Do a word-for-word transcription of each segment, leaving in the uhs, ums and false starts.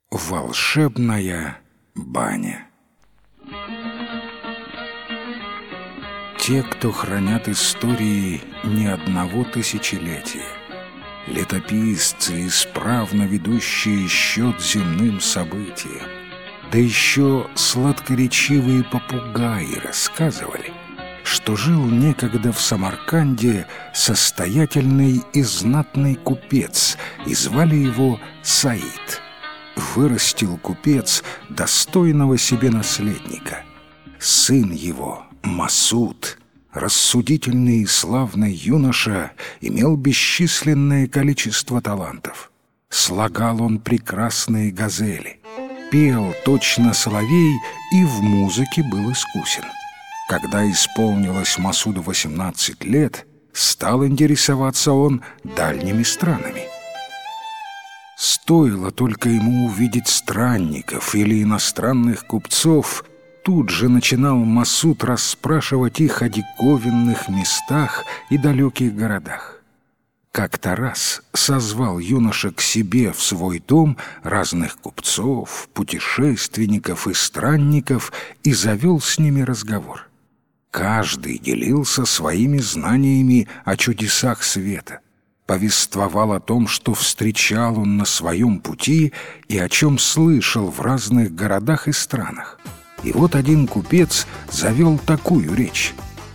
Волшебная баня. Те, кто хранят истории не одного тысячелетия, летописцы, исправно ведущие счет земным событиям, да еще сладкоречивые попугаи рассказывали, что жил некогда в Самарканде состоятельный и знатный купец, и звали его Саид. Вырастил купец достойного себе наследника. Сын его, Масуд, рассудительный и славный юноша, имел бесчисленное количество талантов. Слагал он прекрасные газели, пел точно соловей и в музыке был искусен. Когда исполнилось Масуду восемнадцать лет, стал интересоваться он дальними странами. Стоило только ему увидеть странников или иностранных купцов, тут же начинал Масуд расспрашивать их о диковинных местах и далеких городах. Как-то раз созвал юноша к себе в свой дом разных купцов, путешественников и странников и завел с ними разговор. Каждый делился своими знаниями о чудесах света, повествовал о том, что встречал он на своем пути и о чем слышал в разных городах и странах. И вот один купец завел такую речь: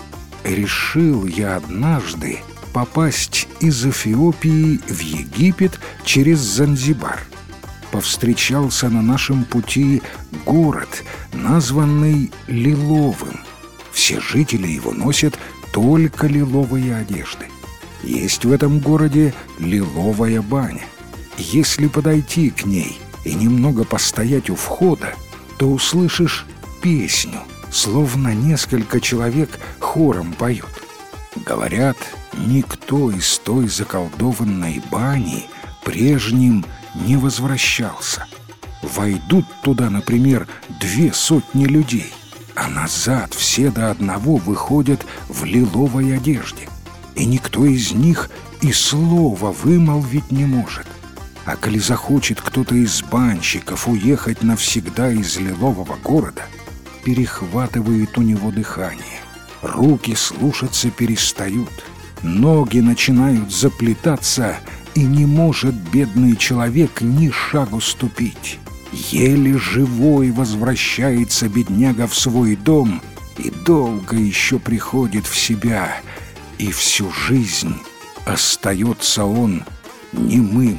«Решил я однажды попасть из Эфиопии в Египет через Занзибар. Повстречался на нашем пути город, названный Лиловым. Все жители его носят только лиловые одежды. Есть в этом городе лиловая баня. Если подойти к ней и немного постоять у входа, то услышишь песню, словно несколько человек хором поют. Говорят, никто из той заколдованной бани прежним не возвращался. Войдут туда, например, две сотни людей, а назад все до одного выходят в лиловой одежде. И никто из них и слова вымолвить не может. А коли захочет кто-то из банщиков уехать навсегда из лилового города, перехватывает у него дыхание, руки слушаться перестают, ноги начинают заплетаться, и не может бедный человек ни шагу ступить. Еле живой возвращается бедняга в свой дом и долго еще приходит в себя, и всю жизнь остается он немым.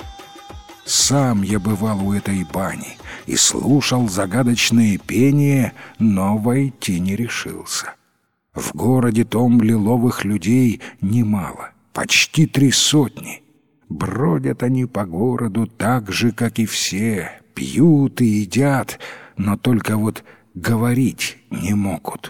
Сам я бывал у этой бани и слушал загадочные пения, но войти не решился. В городе том лиловых людей немало, почти три сотни. Бродят они по городу так же, как и все, пьют и едят, но только вот говорить не могут».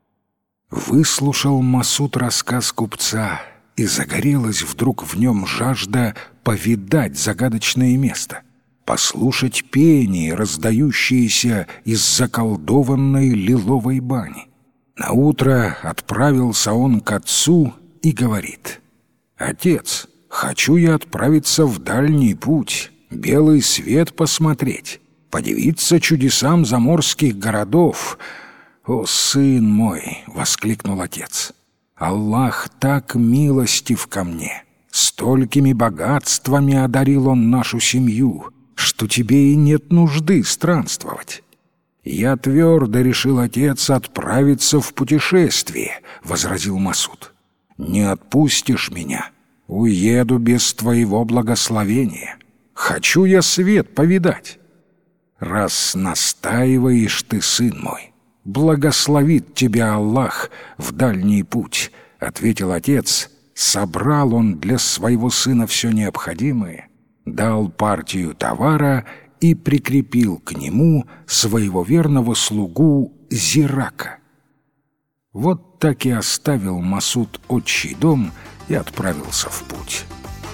Выслушал Масуд рассказ купца, и загорелась вдруг в нем жажда повидать загадочное место, послушать пение, раздающееся из заколдованной лиловой бани. Наутро отправился он к отцу и говорит: «Отец, хочу я отправиться в дальний путь, белый свет посмотреть, подивиться чудесам заморских городов». «О, сын мой!» — воскликнул отец. «Аллах так милостив ко мне, столькими богатствами одарил он нашу семью, что тебе и нет нужды странствовать». «Я твердо решил, отец, отправиться в путешествие», — возразил Масуд. «Не отпустишь меня, уеду без твоего благословения. Хочу я свет повидать». «Раз настаиваешь ты, сын мой, благословит тебя Аллах в дальний путь», — ответил отец. Собрал он для своего сына все необходимое, дал партию товара и прикрепил к нему своего верного слугу Зирака. Вот так и оставил Масуд отчий дом и отправился в путь.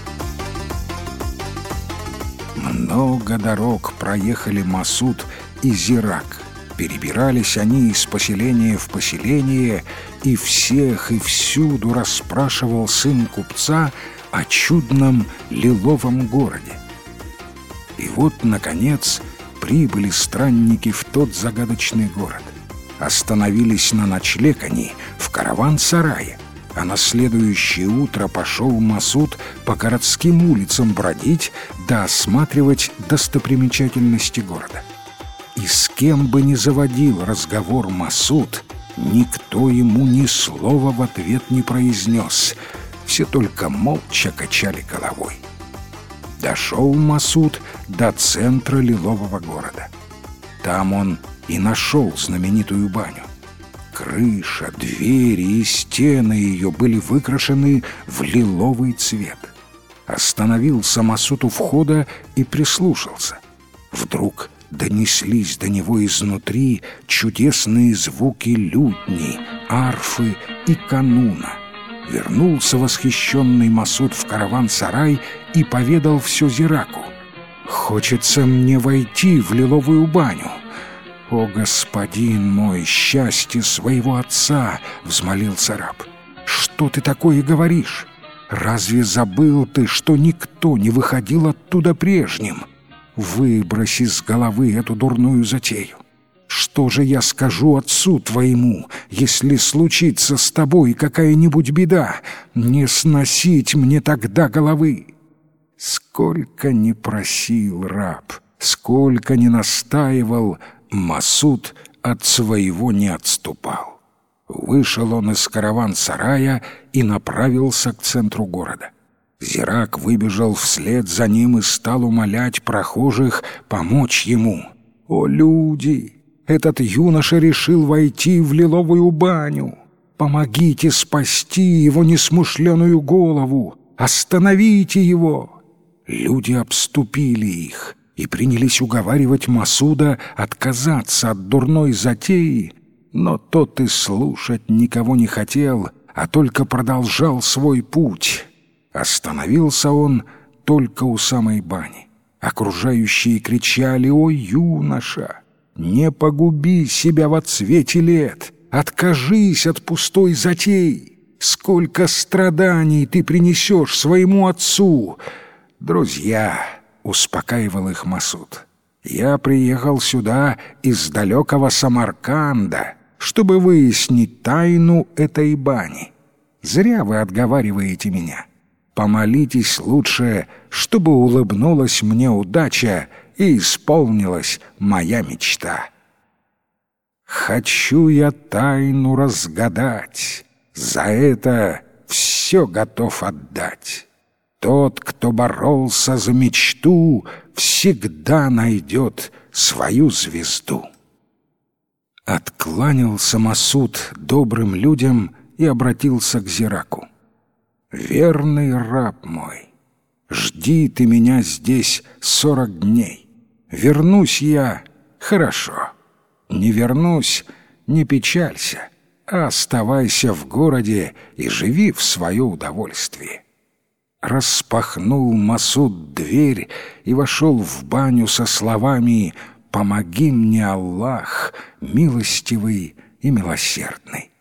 Много дорог проехали Масуд и Зирак. Перебирались они из поселения в поселение, и всех и всюду расспрашивал сын купца о чудном лиловом городе. И вот, наконец, прибыли странники в тот загадочный город. Остановились на ночлег они в караван-сарае, а на следующее утро пошел Масуд по городским улицам бродить да осматривать достопримечательности города. И с кем бы ни заводил разговор Масуд, никто ему ни слова в ответ не произнес, все только молча качали головой. Дошел Масуд до центра лилового города. Там он и нашел знаменитую баню. Крыша, двери и стены ее были выкрашены в лиловый цвет. Остановился Масуд у входа и прислушался. Вдруг донеслись до него изнутри чудесные звуки лютни, арфы и кануна. Вернулся восхищенный Масуд в караван-сарай и поведал все Зираку. «Хочется мне войти в лиловую баню». «О, господин мой, счастье своего отца!» — взмолился раб. «Что ты такое говоришь? Разве забыл ты, что никто не выходил оттуда прежним? Выбрось из головы эту дурную затею. Что же я скажу отцу твоему, если случится с тобой какая-нибудь беда? Не сносить мне тогда головы!» Сколько ни просил раб, сколько ни настаивал, Масуд от своего не отступал. Вышел он из караван-сарая и направился к центру города. Зирак выбежал вслед за ним и стал умолять прохожих помочь ему. «О, люди! Этот юноша решил войти в лиловую баню! Помогите спасти его несмышленую голову! Остановите его!» Люди обступили их и принялись уговаривать Масуда отказаться от дурной затеи, но тот и слушать никого не хотел, а только продолжал свой путь. Остановился он только у самой бани. Окружающие кричали: «Ой, юноша, не погуби себя во цвете лет, откажись от пустой затеи! Сколько страданий ты принесешь своему отцу!» «Друзья», — успокаивал их Масуд, — «я приехал сюда из далекого Самарканда, чтобы выяснить тайну этой бани. Зря вы отговариваете меня. Помолитесь лучше, чтобы улыбнулась мне удача и исполнилась моя мечта. Хочу я тайну разгадать, за это все готов отдать. Тот, кто боролся за мечту, всегда найдет свою звезду». Откланялся Масуд добрым людям и обратился к Зираку. «Верный раб мой, жди ты меня здесь сорок дней. Вернусь я — хорошо. Не вернусь — не печалься, а оставайся в городе и живи в свое удовольствие». Распахнул Масуд дверь и вошел в баню со словами: «Помоги мне, Аллах, милостивый и милосердный».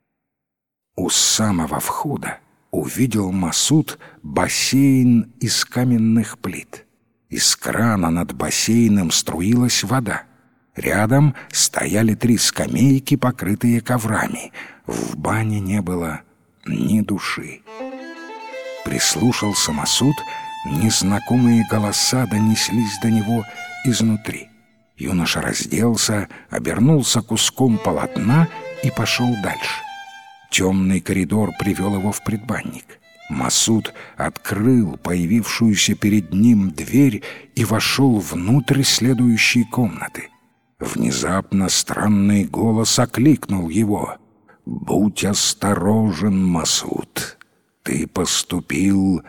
У самого входа увидел Масуд бассейн из каменных плит. Из крана над бассейном струилась вода. Рядом стояли три скамейки, покрытые коврами. В бане не было ни души. Прислушался Масуд, незнакомые голоса донеслись до него изнутри. Юноша разделся, обернулся куском полотна и пошел дальше. Темный коридор привел его в предбанник. Масуд открыл появившуюся перед ним дверь и вошел внутрь следующей комнаты. Внезапно странный голос окликнул его: «Будь осторожен, Масуд! Ты поступил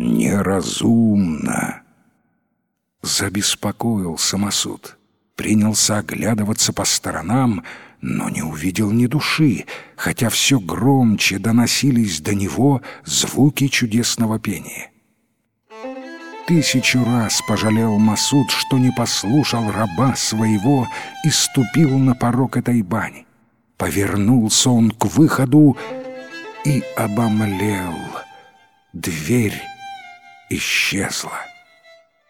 неразумно». Забеспокоился Масуд, принялся оглядываться по сторонам, но не увидел ни души, хотя все громче доносились до него звуки чудесного пения. Тысячу раз пожалел Масуд, что не послушал раба своего и ступил на порог этой бани. Повернулся он к выходу и обомлел. Дверь исчезла.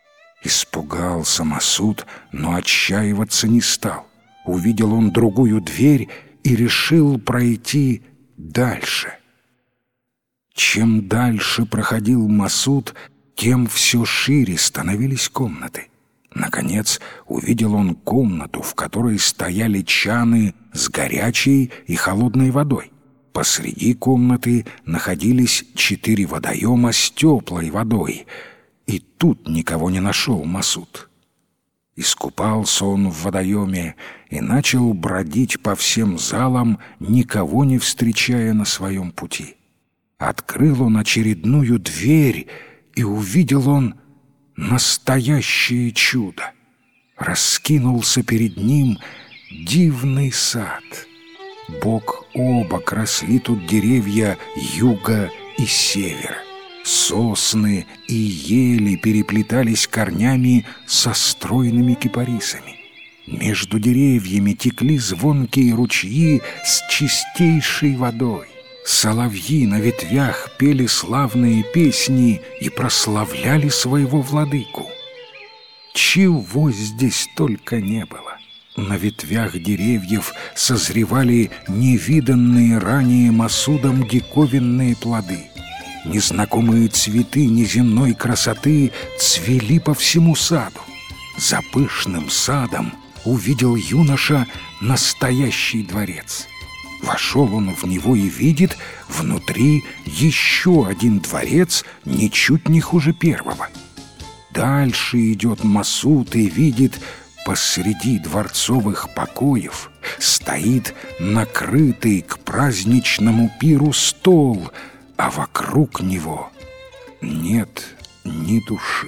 Испугался Масуд, но отчаиваться не стал. Увидел он другую дверь и решил пройти дальше. Чем дальше проходил Масуд, тем все шире становились комнаты. Наконец увидел он комнату, в которой стояли чаны с горячей и холодной водой. Посреди комнаты находились четыре водоема с теплой водой. И тут никого не нашел Масуд. Искупался он в водоеме и начал бродить по всем залам, никого не встречая на своем пути. Открыл он очередную дверь, и увидел он настоящее чудо. Раскинулся перед ним дивный сад. Бок о бок росли тут деревья юга и севера. Сосны и ели переплетались корнями со стройными кипарисами. Между деревьями текли звонкие ручьи с чистейшей водой. Соловьи на ветвях пели славные песни и прославляли своего владыку. Чего здесь только не было! На ветвях деревьев созревали невиданные ранее Масудом диковинные плоды. Незнакомые цветы неземной красоты цвели по всему саду. За пышным садом увидел юноша настоящий дворец. Вошел он в него и видит внутри еще один дворец, ничуть не хуже первого. Дальше идет Масуд и видит, посреди дворцовых покоев стоит накрытый к праздничному пиру стол, а вокруг него нет ни души.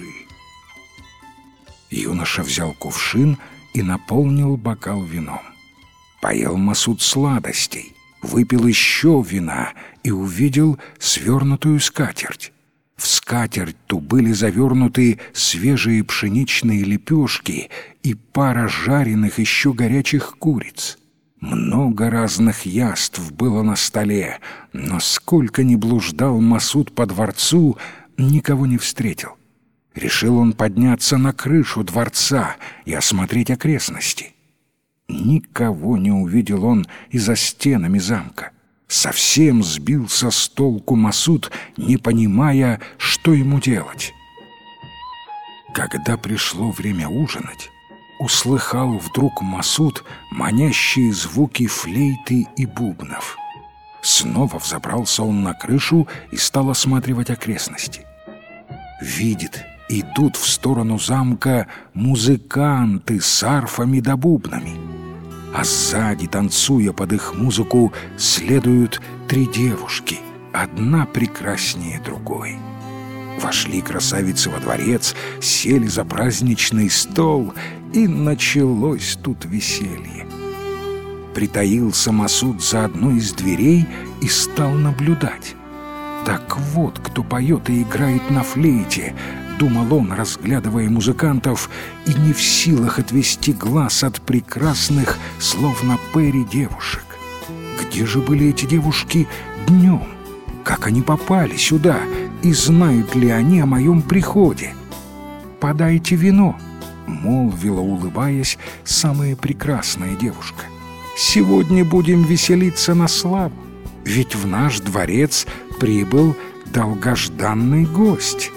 Юноша взял кувшин и наполнил бокал вином. Поел Масуд сладостей, выпил еще вина и увидел свернутую скатерть. В скатерть ту были завернуты свежие пшеничные лепешки и пара жареных еще горячих куриц. Много разных яств было на столе, но сколько ни блуждал Масуд по дворцу, никого не встретил. Решил он подняться на крышу дворца и осмотреть окрестности. Никого не увидел он и за стенами замка. Совсем сбился с толку Масуд, не понимая, что ему делать. Когда пришло время ужинать, услыхал вдруг Масуд манящие звуки флейты и бубнов. Снова взобрался он на крышу и стал осматривать окрестности. Видит, идут в сторону замка музыканты с арфами да бубнами. А сзади, танцуя под их музыку, следуют три девушки, одна прекраснее другой. Вошли красавицы во дворец, сели за праздничный стол, и началось тут веселье. Притаился Масуд за одной из дверей и стал наблюдать. Так вот, кто поет и играет на флейте, думал он, разглядывая музыкантов, и не в силах отвести глаз от прекрасных, словно пери, девушек. Где же были эти девушки днем? Как они попали сюда? И знают ли они о моем приходе? «Подайте вино», — молвила, улыбаясь, самая прекрасная девушка. «Сегодня будем веселиться на славу, ведь в наш дворец прибыл долгожданный гость».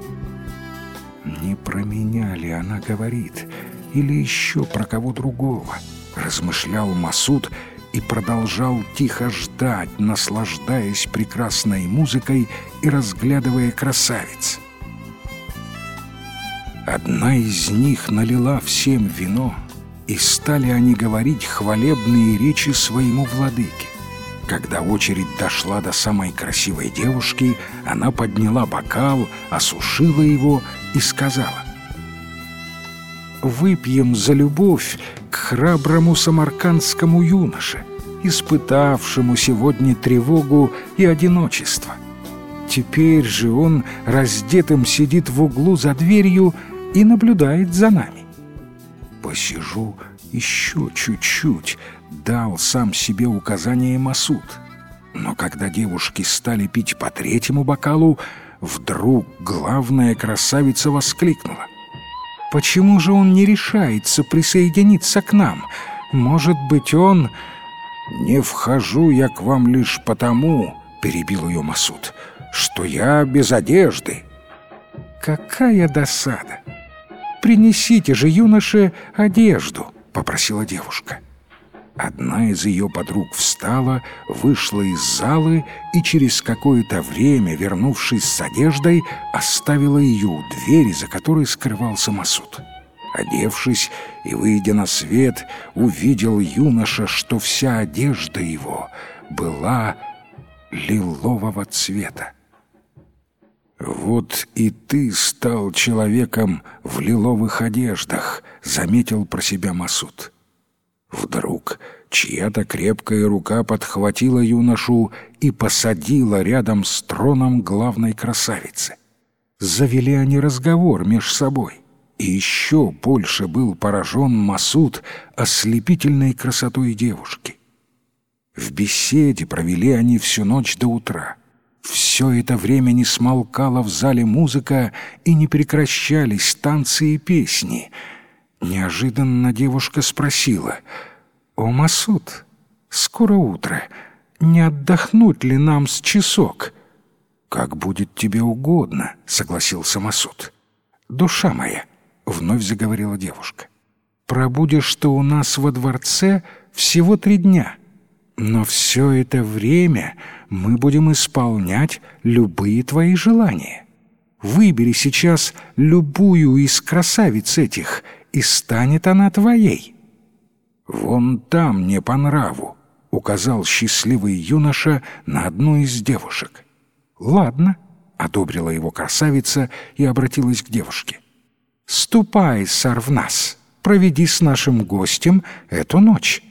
Не про меня ли она говорит, или еще про кого другого? Размышлял Масуд и продолжал тихо ждать, наслаждаясь прекрасной музыкой и разглядывая красавиц. Одна из них налила всем вино, и стали они говорить хвалебные речи своему владыке. Когда очередь дошла до самой красивой девушки, она подняла бокал, осушила его и сказала: «Выпьем за любовь к храброму самаркандскому юноше, испытавшему сегодня тревогу и одиночество. Теперь же он раздетым сидит в углу за дверью и наблюдает за нами. Посижу еще чуть-чуть», — дал сам себе указание Масуд. Но когда девушки стали пить по третьему бокалу, вдруг главная красавица воскликнула: Почему же он не решается присоединиться к нам? Может быть, он...» «Не вхожу я к вам лишь потому, — перебил ее Масуд, — что я без одежды». «Какая досада! Принесите же юноше одежду!» — попросила девушка. Одна из ее подруг встала, вышла из залы и через какое-то время, вернувшись с одеждой, оставила ее у двери, за которой скрывался Масуд. Одевшись и выйдя на свет, увидел юноша, что вся одежда его была лилового цвета. «Вот и ты стал человеком в лиловых одеждах», — заметил про себя Масуд. Вдруг чья-то крепкая рука подхватила юношу и посадила рядом с троном главной красавицы. Завели они разговор меж собой. И еще больше был поражен Масуд ослепительной красотой девушки. В беседе провели они всю ночь до утра. Все это время не смолкала в зале музыка, и не прекращались танцы и песни. Неожиданно девушка спросила: «О, Масуд, скоро утро, не отдохнуть ли нам с часок?» «Как будет тебе угодно», — согласился Масуд. «Душа моя», — вновь заговорила девушка, «пробудешь ты у нас во дворце всего три дня, но все это время мы будем исполнять любые твои желания. Выбери сейчас любую из красавиц этих, и станет она твоей». «Вон там мне по нраву», — указал счастливый юноша на одну из девушек. «Ладно», — одобрила его красавица и обратилась к девушке. «Ступай, Сарвнас, проведи с нашим гостем эту ночь».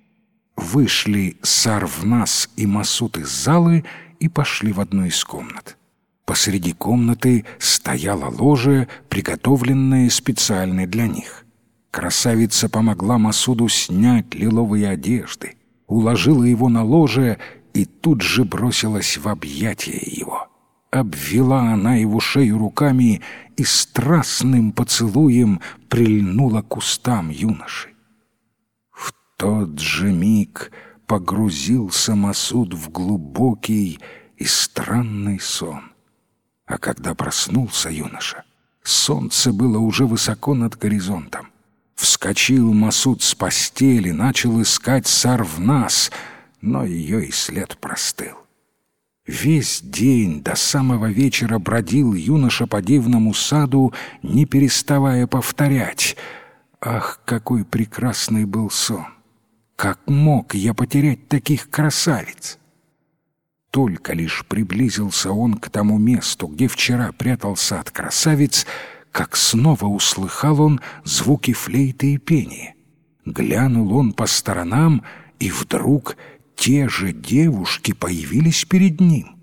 Вышли Сарвнас и Масуд из залы и пошли в одну из комнат. Посреди комнаты стояло ложе, приготовленное специально для них. Красавица помогла Масуду снять лиловые одежды, уложила его на ложе и тут же бросилась в объятия его. Обвела она его шею руками и страстным поцелуем прильнула к устам юноши. В тот же миг погрузился Масуд в глубокий и странный сон. А когда проснулся юноша, солнце было уже высоко над горизонтом. Вскочил Масуд с постели, начал искать Сарвнас, но ее и след простыл. Весь день до самого вечера бродил юноша по дивному саду, не переставая повторять: «Ах, какой прекрасный был сон! Как мог я потерять таких красавиц?» Только лишь приблизился он к тому месту, где вчера прятался от красавиц, как снова услыхал он звуки флейты и пения. Глянул он по сторонам, и вдруг те же девушки появились перед ним.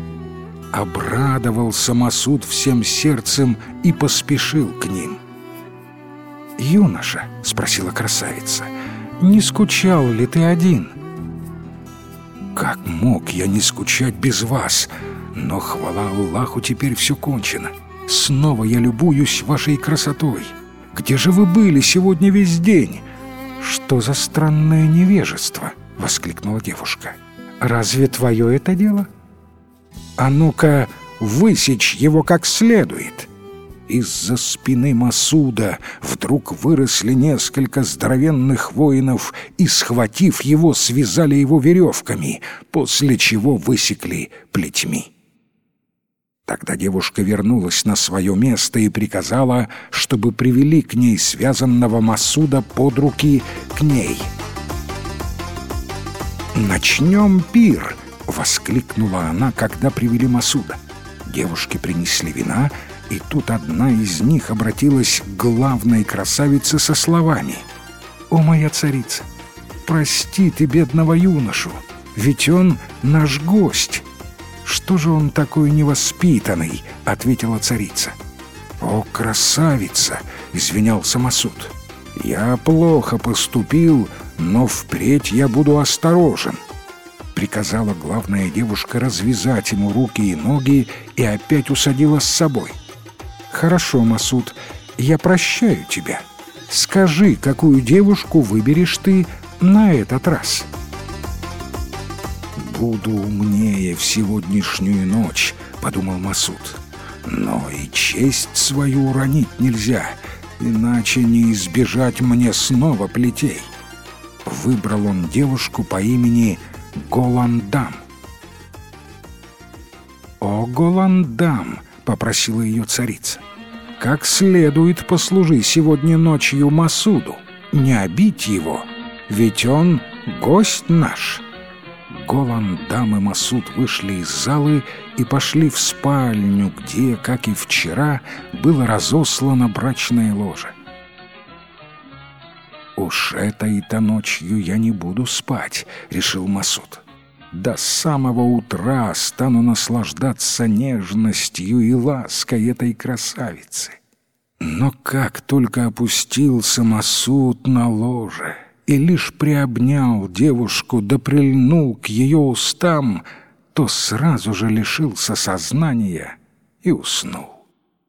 Обрадовался Масуд всем сердцем и поспешил к ним. «Юноша», — спросила красавица, — «не скучал ли ты один?» «Как мог я не скучать без вас? Но, хвала Аллаху, теперь все кончено. Снова я любуюсь вашей красотой. Где же вы были сегодня весь день?» «Что за странное невежество?» — воскликнула девушка. «Разве твое это дело? А ну-ка, высечь его как следует!» Из-за спины Масуда вдруг выросли несколько здоровенных воинов и, схватив его, связали его веревками, после чего высекли плетьми. Тогда девушка вернулась на свое место и приказала, чтобы привели к ней связанного Масуда под руки к ней. «Начнем пир!» — воскликнула она, когда привели Масуда. Девушки принесли вина, и тут одна из них обратилась к главной красавице со словами: «О, моя царица, прости ты бедного юношу, ведь он наш гость». «Что же он такой невоспитанный?» — ответила царица. «О, красавица!» — извинялся Масуд. «Я плохо поступил, но впредь я буду осторожен». Приказала главная девушка развязать ему руки и ноги и опять усадила с собой. «Хорошо, Масуд, я прощаю тебя. Скажи, какую девушку выберешь ты на этот раз?» «Буду умнее в сегодняшнюю ночь», — подумал Масуд. «Но и честь свою уронить нельзя, иначе не избежать мне снова плетей». Выбрал он девушку по имени Голандам. «О, Голандам!» — попросила ее царица. «Как следует послужи сегодня ночью Масуду, не обидь его, ведь он гость наш». Голандам и Масуд вышли из залы и пошли в спальню, где, как и вчера, было разослано брачное ложе. «Уж этой-то ночью я не буду спать», — решил Масуд. «До самого утра стану наслаждаться нежностью и лаской этой красавицы». Но как только опустился Масуд на ложе и лишь приобнял девушку да прильнул к ее устам, то сразу же лишился сознания и уснул.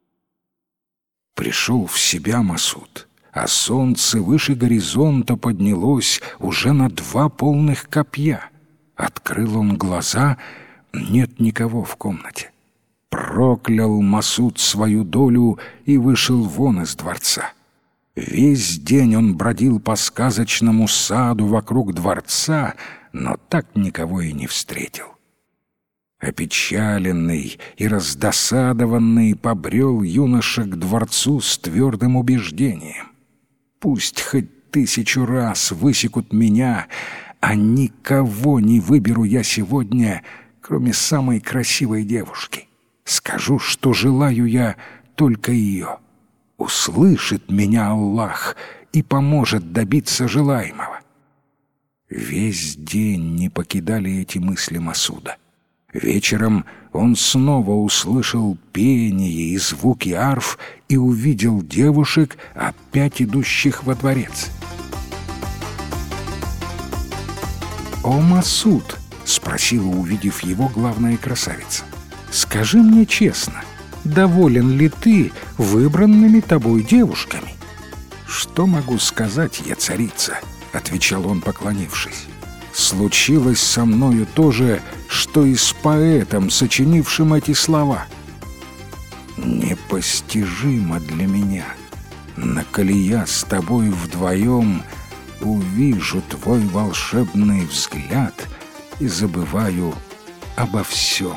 Пришел в себя Масуд, а солнце выше горизонта поднялось уже на два полных копья. Открыл он глаза — нет никого в комнате. Проклял Масуд свою долю и вышел вон из дворца. Весь день он бродил по сказочному саду вокруг дворца, но так никого и не встретил. Опечаленный и раздосадованный побрел юноша к дворцу с твердым убеждением: пусть хоть тысячу раз высекут меня, а никого не выберу я сегодня, кроме самой красивой девушки. Скажу, что желаю я только ее. Услышит меня Аллах и поможет добиться желаемого. Весь день не покидали эти мысли Масуда. Вечером он снова услышал пение и звуки арф и увидел девушек, опять идущих во дворец. «О, Масуд!» — спросила, увидев его, главная красавица. «Скажи мне честно, доволен ли ты выбранными тобой девушками?» «Что могу сказать я, царица?» — отвечал он, поклонившись. «Случилось со мною то же, что и с поэтом, сочинившим эти слова. Непостижимо для меня, но коли я с тобой вдвоем увижу твой волшебный взгляд и забываю обо всем».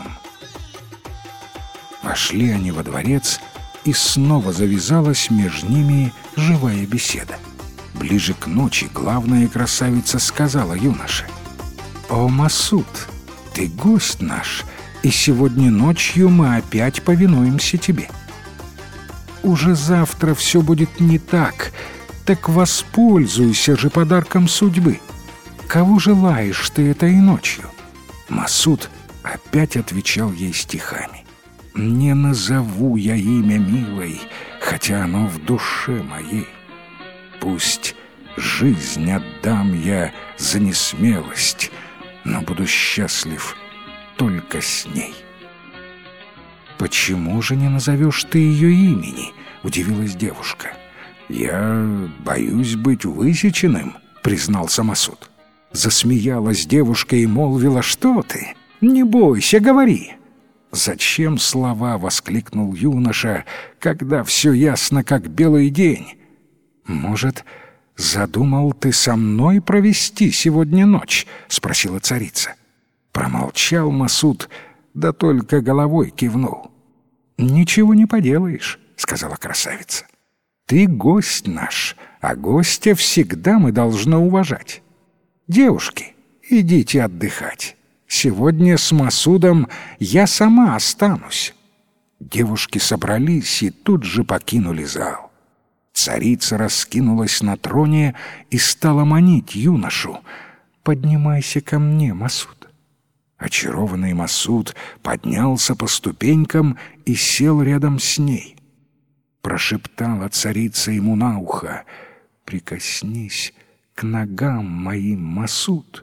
Вошли они во дворец, и снова завязалась между ними живая беседа. Ближе к ночи главная красавица сказала юноше: «О, Масуд, ты гость наш, и сегодня ночью мы опять повинуемся тебе. Уже завтра все будет не так, так воспользуйся же подарком судьбы. Кого желаешь ты этой ночью?» Масуд опять отвечал ей стихами: «Не назову я имя милой, хотя оно в душе моей. Пусть жизнь отдам я за несмелость, но буду счастлив только с ней». «Почему же не назовешь ты ее имени?» — удивилась девушка. «Я боюсь быть высеченным», — признался Масуд. Засмеялась девушка и молвила: «Что ты? Не бойся, говори». «Зачем слова?» — воскликнул юноша, «когда все ясно, как белый день. Может, задумал ты со мной провести сегодня ночь?» — спросила царица. Промолчал Масуд, да только головой кивнул. «Ничего не поделаешь», — сказала красавица. «Ты гость наш, а гостя всегда мы должны уважать. Девушки, идите отдыхать. Сегодня с Масудом я сама останусь». Девушки собрались и тут же покинули зал. Царица раскинулась на троне и стала манить юношу: «Поднимайся ко мне, Масуд». Очарованный Масуд поднялся по ступенькам и сел рядом с ней. Прошептала царица ему на ухо: «Прикоснись к ногам моим, Масуд».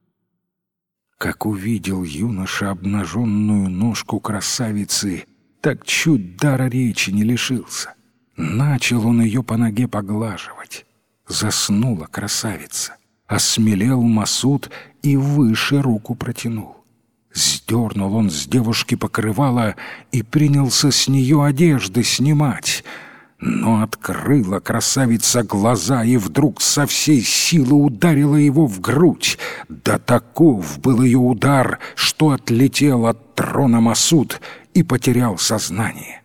Как увидел юноша обнаженную ножку красавицы, так чуть дара речи не лишился. Начал он ее по ноге поглаживать. Заснула красавица. Осмелел Масуд и выше руку протянул. Сдернул он с девушки покрывало и принялся с нее одежды снимать. Но открыла красавица глаза и вдруг со всей силы ударила его в грудь. Да таков был ее удар, что отлетел от трона Масуд и потерял сознание.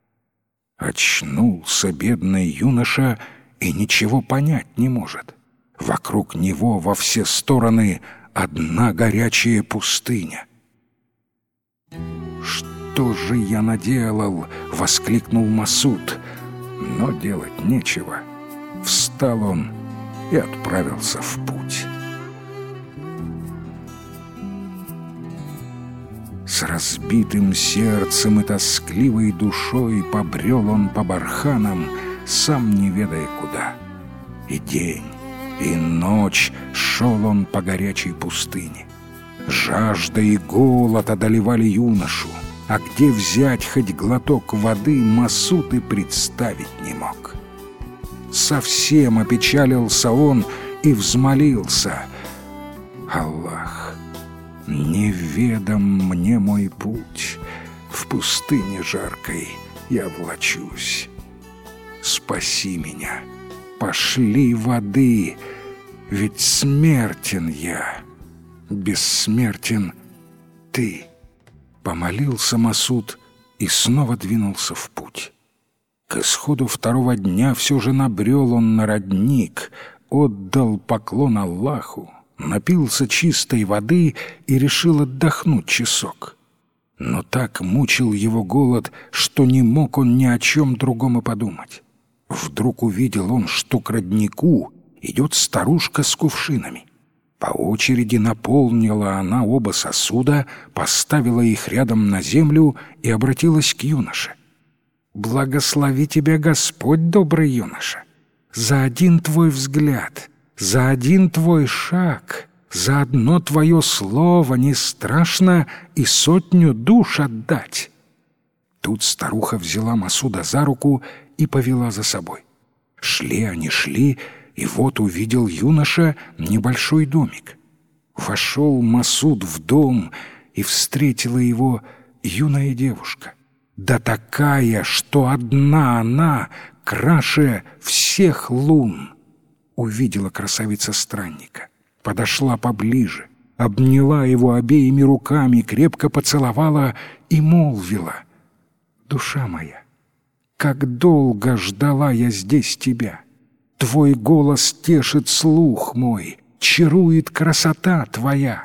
Очнулся бедный юноша и ничего понять не может. Вокруг него во все стороны одна горячая пустыня. «Что же я наделал?» — воскликнул Масуд. Но делать нечего. Встал он и отправился в путь. С разбитым сердцем и тоскливой душой побрел он по барханам, сам не ведая куда. И день, и ночь шел он по горячей пустыне. Жажда и голод одолевали юношу, а где взять хоть глоток воды Масуд и представить не мог. Совсем опечалился он и взмолился: «Аллах, неведом мне мой путь, в пустыне жаркой я влачусь. Спаси меня, пошли воды, ведь смертен я, бессмертен ты». Помолился Масуд и снова двинулся в путь. К исходу второго дня все же набрел он на родник, отдал поклон Аллаху, напился чистой воды и решил отдохнуть часок. Но так мучил его голод, что не мог он ни о чем другом и подумать. Вдруг увидел он, что к роднику идет старушка с кувшинами. По очереди наполнила она оба сосуда, поставила их рядом на землю и обратилась к юноше. «Благослови тебя Господь, добрый юноша! За один твой взгляд, за один твой шаг, за одно твое слово не страшно и сотню душ отдать». Тут старуха взяла Масуда за руку и повела за собой. Шли они, шли, и вот увидел юноша небольшой домик. Вошел Масуд в дом, и встретила его юная девушка. Да такая, что одна она краше всех лун. Увидела красавица странника, подошла поближе, обняла его обеими руками, крепко поцеловала и молвила: «Душа моя, как долго ждала я здесь тебя! Твой голос тешит слух мой, чарует красота твоя».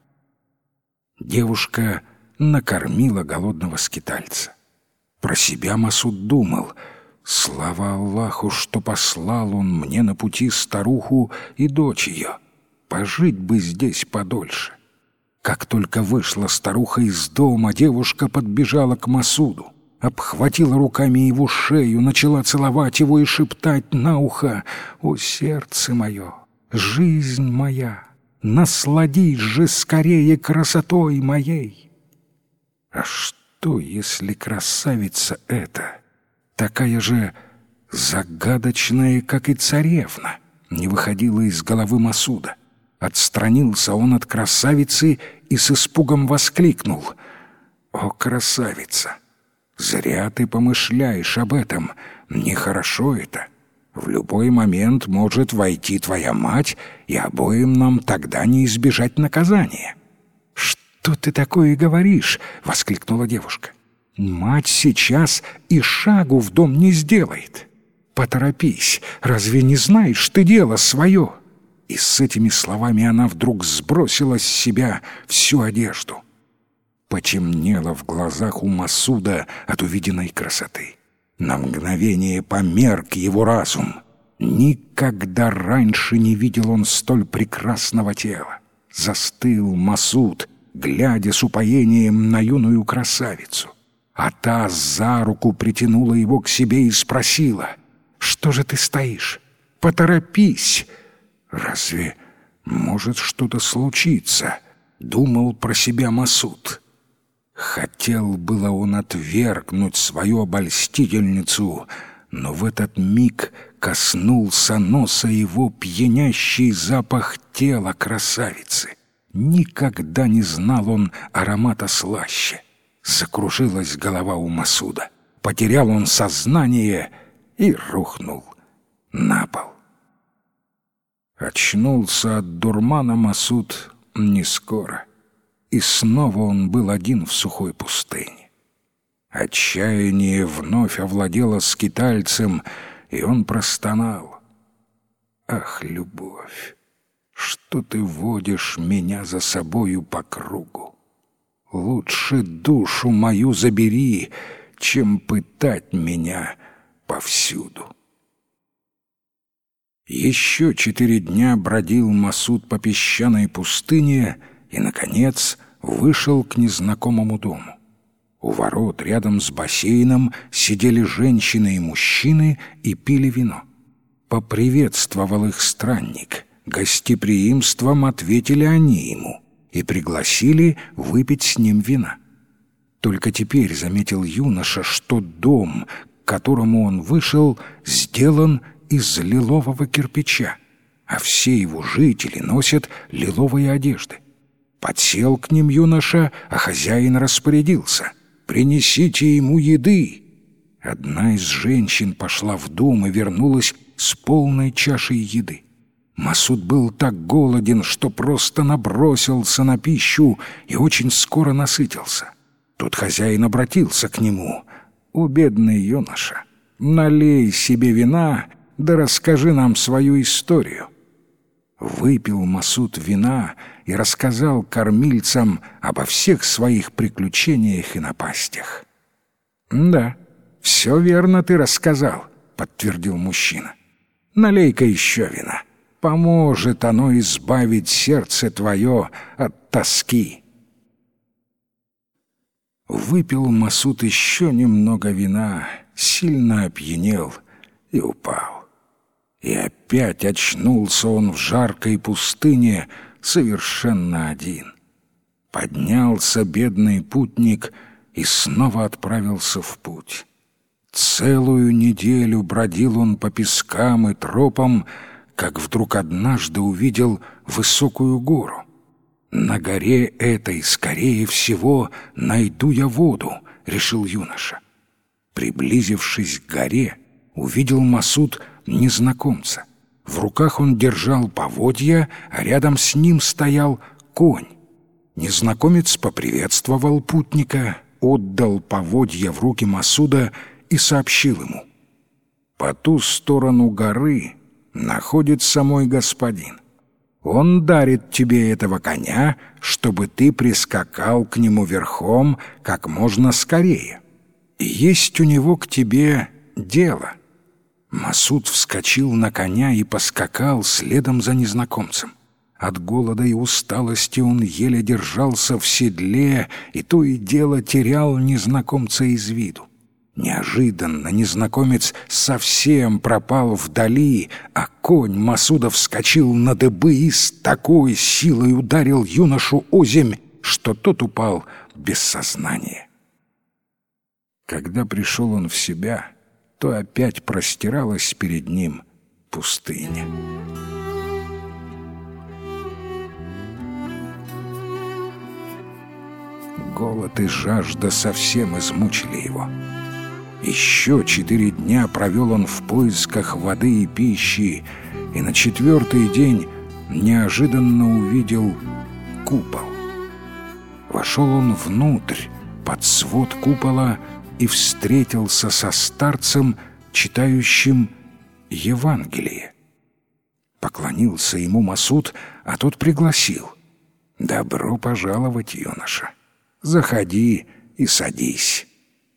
Девушка накормила голодного скитальца. Про себя Масуд думал: слава Аллаху, что послал он мне на пути старуху и дочь ее. Пожить бы здесь подольше. Как только вышла старуха из дома, девушка подбежала к Масуду, обхватила руками его шею, начала целовать его и шептать на ухо: «О, сердце мое, жизнь моя, насладись же скорее красотой моей!» А что, если красавица эта такая же загадочная, как и царевна, не выходила из головы Масуда? Отстранился он от красавицы и с испугом воскликнул: «О, красавица! Зря ты помышляешь об этом, нехорошо это. В любой момент может войти твоя мать, и обоим нам тогда не избежать наказания». «Что ты такое говоришь?» — воскликнула девушка. «Мать сейчас и шагу в дом не сделает. Поторопись, разве не знаешь ты дело свое?» И с этими словами она вдруг сбросила с себя всю одежду. Потемнело в глазах у Масуда от увиденной красоты. На мгновение померк его разум. Никогда раньше не видел он столь прекрасного тела. Застыл Масуд, глядя с упоением на юную красавицу. А та за руку притянула его к себе и спросила: «Что же ты стоишь? Поторопись!» «Разве может что-то случиться?» — думал про себя Масуд. Хотел было он отвергнуть свою обольстительницу, но в этот миг коснулся носа его пьянящий запах тела красавицы. Никогда не знал он аромата слаще. Закружилась голова у Масуда. Потерял он сознание и рухнул на пол. Очнулся от дурмана Масуд не скоро, и снова он был один в сухой пустыне. Отчаяние вновь овладело скитальцем, и он простонал: «Ах, любовь, что ты водишь меня за собою по кругу? Лучше душу мою забери, чем пытать меня повсюду». Еще четыре дня бродил Масуд по песчаной пустыне и, наконец, вышел к незнакомому дому. У ворот рядом с бассейном сидели женщины и мужчины и пили вино. Поприветствовал их странник. Гостеприимством ответили они ему и пригласили выпить с ним вина. Только теперь заметил юноша, что дом, к которому он вышел, сделан из лилового кирпича, а все его жители носят лиловые одежды. Подсел к ним юноша, а хозяин распорядился: «Принесите ему еды». Одна из женщин пошла в дом и вернулась с полной чашей еды. Масуд был так голоден, что просто набросился на пищу и очень скоро насытился. Тут хозяин обратился к нему: «О, бедный юноша, налей себе вина, да расскажи нам свою историю». Выпил Масуд вина и рассказал кормильцам обо всех своих приключениях и напастях. «Да, все верно ты рассказал», — подтвердил мужчина. «Налей-ка еще вина. Поможет оно избавить сердце твое от тоски». Выпил Масуд еще немного вина, сильно опьянел и упал. И опять очнулся он в жаркой пустыне совершенно один. Поднялся бедный путник и снова отправился в путь. Целую неделю бродил он по пескам и тропам, как вдруг однажды увидел высокую гору. «На горе этой, скорее всего, найду я воду», — решил юноша. Приблизившись к горе, увидел Масуд незнакомца. В руках он держал поводья, а рядом с ним стоял конь. Незнакомец поприветствовал путника, отдал поводья в руки Масуда и сообщил ему: «По ту сторону горы находится мой господин. Он дарит тебе этого коня, чтобы ты прискакал к нему верхом как можно скорее. И есть у него к тебе дело». Масуд вскочил на коня и поскакал следом за незнакомцем. От голода и усталости он еле держался в седле и то и дело терял незнакомца из виду. Неожиданно незнакомец совсем пропал вдали, а конь Масуда вскочил на дыбы и с такой силой ударил юношу озимь, что тот упал без сознания. Когда пришел он в себя, то опять простиралась перед ним пустыня. Голод и жажда совсем измучили его. Еще четыре дня провел он в поисках воды и пищи, и на четвертый день неожиданно увидел купол. Вошел он внутрь, под свод купола, и встретился со старцем, читающим Евангелие. Поклонился ему Масуд, а тот пригласил: «Добро пожаловать, юноша. Заходи и садись».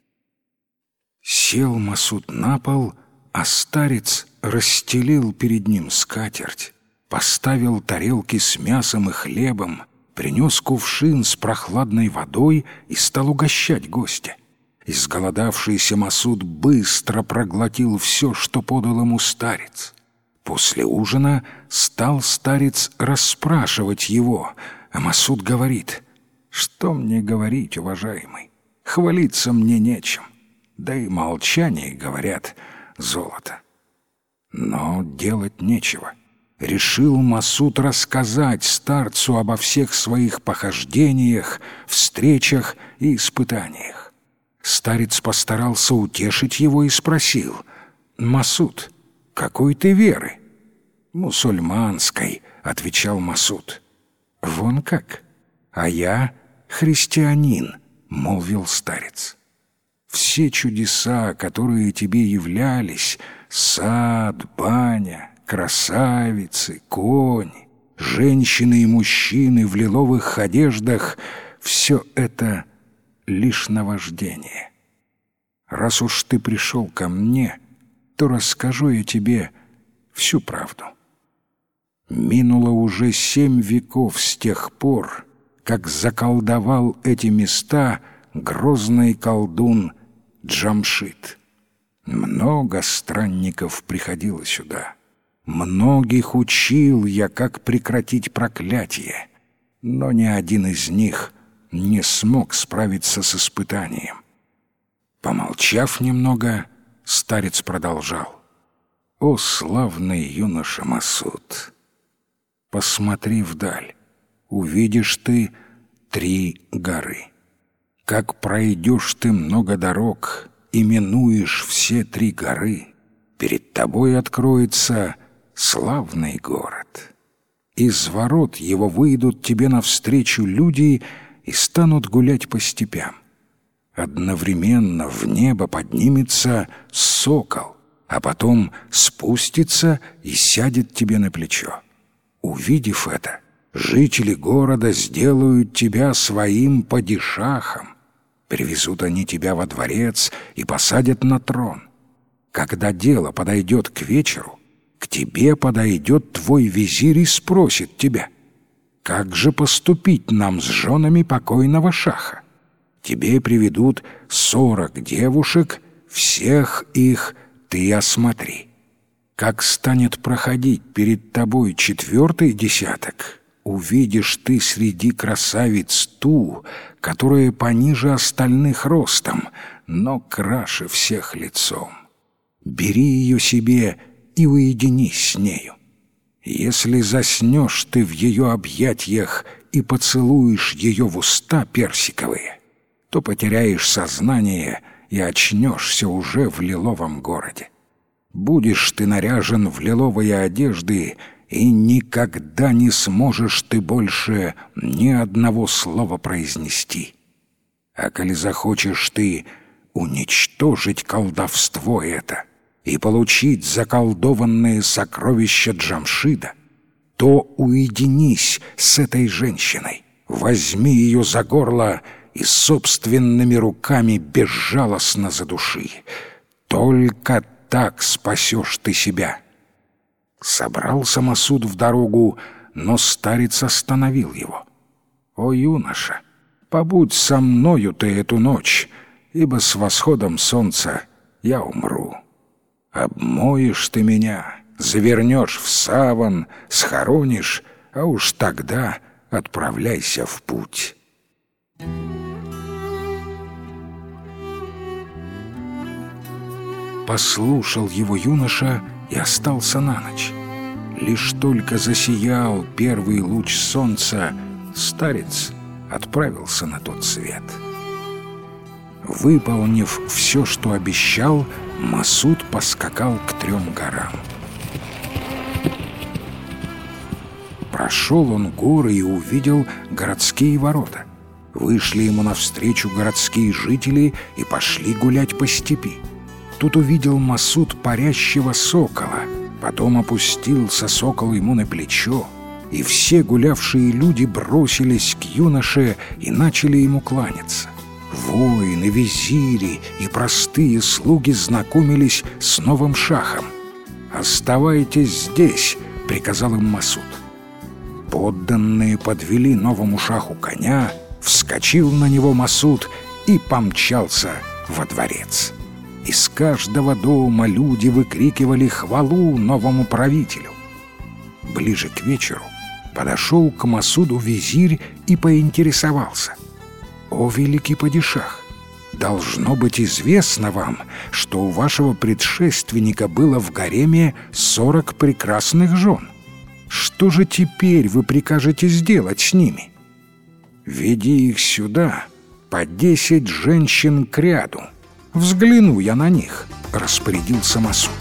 Сел Масуд на пол, а старец расстелил перед ним скатерть, поставил тарелки с мясом и хлебом, принес кувшин с прохладной водой и стал угощать гостя. Изголодавшийся Масуд быстро проглотил все, что подал ему старец. После ужина стал старец расспрашивать его, а Масуд говорит: «Что мне говорить, уважаемый? Хвалиться мне нечем. Да и молчание, говорят, золота. Но делать нечего. Решил Масуд рассказать старцу обо всех своих похождениях, встречах и испытаниях. Старец постарался утешить его и спросил: «Масуд, какой ты веры?» «Мусульманской», — отвечал Масуд. «Вон как? А я христианин», — молвил старец. «Все чудеса, которые тебе являлись — сад, баня, красавицы, конь, женщины и мужчины в лиловых одеждах — все это лишь наваждение. Раз уж ты пришел ко мне, то расскажу я тебе всю правду. Минуло уже семь веков с тех пор, как заколдовал эти места грозный колдун Джамшид. Много странников приходило сюда. Многих учил я, как прекратить проклятие, но ни один из них не смог справиться с испытанием. Помолчав немного, старец продолжал: «О, славный юноша Масуд! Посмотри вдаль, увидишь ты три горы. Как пройдешь ты много дорог и минуешь все три горы, перед тобой откроется славный город. Из ворот его выйдут тебе навстречу люди и станут гулять по степям. Одновременно в небо поднимется сокол, а потом спустится и сядет тебе на плечо. Увидев это, жители города сделают тебя своим падишахом. Привезут они тебя во дворец и посадят на трон. Когда дело подойдет к вечеру, к тебе подойдет твой визирь и спросит тебя: как же поступить нам с женами покойного шаха? Тебе приведут сорок девушек, всех их ты осмотри. Как станет проходить перед тобой четвертый десяток, увидишь ты среди красавиц ту, которая пониже остальных ростом, но краше всех лицом. Бери ее себе и уединись с нею. Если заснешь ты в ее объятиях и поцелуешь ее в уста персиковые, то потеряешь сознание и очнешься уже в лиловом городе. Будешь ты наряжен в лиловые одежды, и никогда не сможешь ты больше ни одного слова произнести. А коли захочешь ты уничтожить колдовство это и получить заколдованные сокровища Джамшида, то уединись с этой женщиной, возьми ее за горло и собственными руками безжалостно задуши. Только так спасешь ты себя». Собрался Масуд в дорогу, но старец остановил его. «О, юноша, побудь со мною ты эту ночь, ибо с восходом солнца я умру. Обмоешь ты меня, завернешь в саван, схоронишь, а уж тогда отправляйся в путь». Послушал его юноша и остался на ночь. Лишь только засиял первый луч солнца, старец отправился на тот свет. Выполнив все, что обещал, Масуд поскакал к трем горам. Прошел он горы и увидел городские ворота. Вышли ему навстречу городские жители и пошли гулять по степи. Тут увидел Масуд парящего сокола, потом опустился сокол ему на плечо, и все гулявшие люди бросились к юноше и начали ему кланяться. Воины, визири и простые слуги знакомились с новым шахом. «Оставайтесь здесь», — приказал им Масуд. Подданные подвели новому шаху коня, вскочил на него Масуд и помчался во дворец. Из каждого дома люди выкрикивали хвалу новому правителю. Ближе к вечеру подошел к Масуду визирь и поинтересовался: «О, великий падишах, Должно быть известно вам, что у вашего предшественника было в гареме сорок прекрасных жен. Что же теперь вы прикажете сделать с ними? Веди их сюда, по десять женщин к ряду. Взгляну я на них, — распорядился Масуд.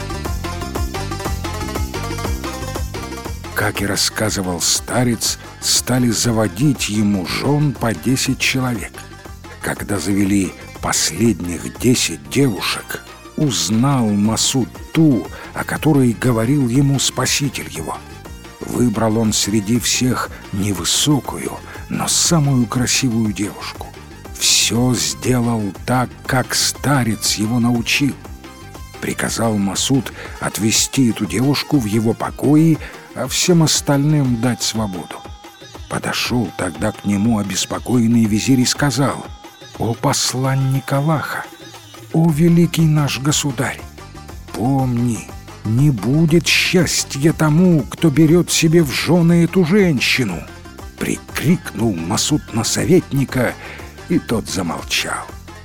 Как и рассказывал старец, стали заводить ему жен по десять человек. Когда завели последних десять девушек, узнал Масуд ту, о которой говорил ему спаситель его. Выбрал он среди всех невысокую, но самую красивую девушку. Все сделал так, как старец его научил. Приказал Масуд отвезти эту девушку в его покои, а всем остальным дать свободу. Подошел тогда к нему обеспокоенный визирь и сказал: «О посланник Аллаха! О великий наш государь! Помни, не будет счастья тому, кто берет себе в жены эту женщину!» Прикрикнул Масуд на советника, и тот замолчал.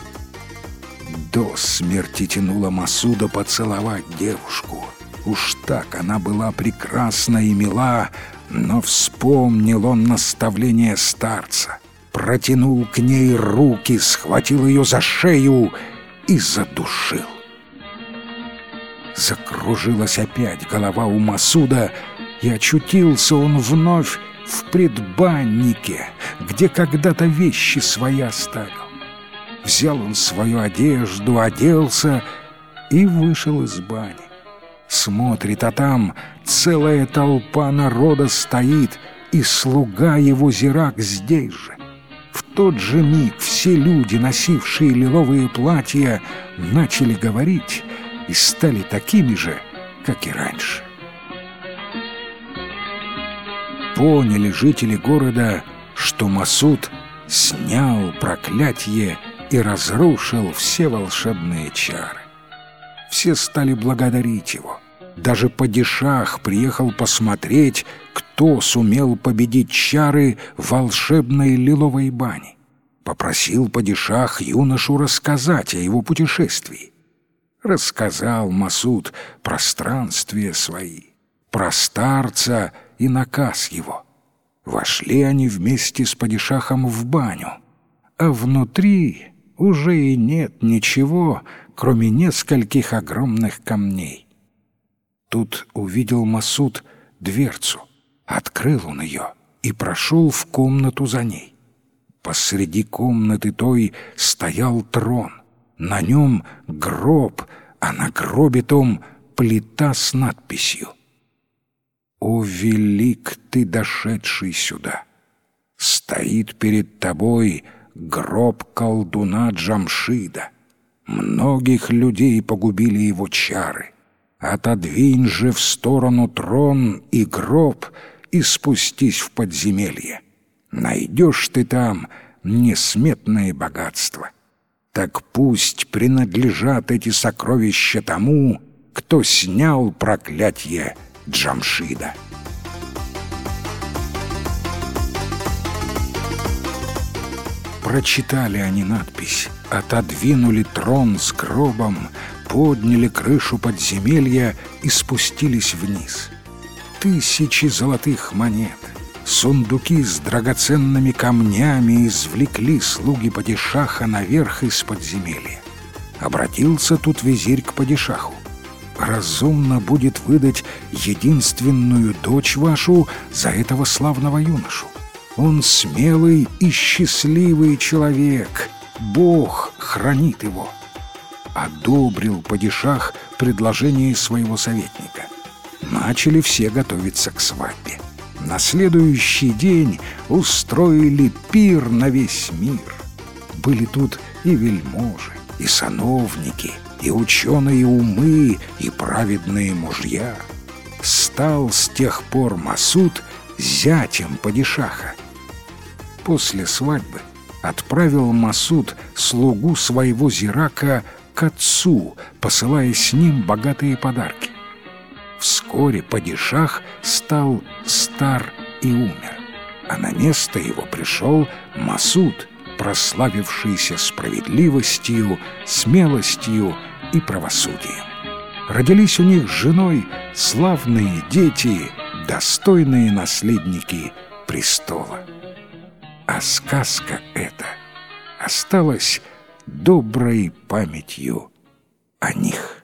До смерти тянуло Масуда поцеловать девушку. Уж так она была прекрасна и мила, но вспомнил он наставление старца, протянул к ней руки, схватил ее за шею и задушил. Закружилась опять голова у Масуда, и очутился он вновь в предбаннике, где когда-то вещи свои оставил. Взял он свою одежду, оделся и вышел из бани. Смотрит, а там целая толпа народа стоит, и слуга его Зирак здесь же. В тот же миг все люди, носившие лиловые платья, начали говорить и стали такими же, как и раньше. Поняли жители города, что Масуд снял проклятие и разрушил все волшебные чары. Все стали благодарить его. Даже падишах приехал посмотреть, кто сумел победить чары волшебной лиловой бани. Попросил падишах юношу рассказать о его путешествии. Рассказал Масуд про странствия свои, про старца и наказ его. Вошли они вместе с падишахом в баню, а внутри уже и нет ничего, кроме нескольких огромных камней. Тут увидел Масуд дверцу, открыл он ее и прошел в комнату за ней. Посреди комнаты той стоял трон, на нем гроб, а на гробе том плита с надписью: «О велик ты, дошедший сюда! Стоит перед тобой гроб колдуна Джамшида. Многих людей погубили его чары. Отодвинь же в сторону трон и гроб и спустись в подземелье. Найдешь ты там несметное богатство. Так пусть принадлежат эти сокровища тому, кто снял проклятие Джамшида». Прочитали они надпись, отодвинули трон с гробом, подняли крышу подземелья и спустились вниз. Тысячи золотых монет, сундуки с драгоценными камнями извлекли слуги падишаха наверх из подземелья. Обратился тут визирь к падишаху: «Разумно будет выдать единственную дочь вашу за этого славного юношу. Он смелый и счастливый человек, Бог хранит его». Одобрил падишах предложение своего советника. Начали все готовиться к свадьбе. На следующий день устроили пир на весь мир. Были тут и вельможи, и сановники, и ученые умы, и праведные мужья. Стал с тех пор Масуд зятем падишаха. После свадьбы отправил Масуд слугу своего Зирака к отцу, посылая с ним богатые подарки. Вскоре падишах стал стар и умер, а на место его пришел Масуд, прославившийся справедливостью, смелостью и правосудием. Родились у них с женой славные дети, достойные наследники престола. А сказка эта осталась доброй памятью о них.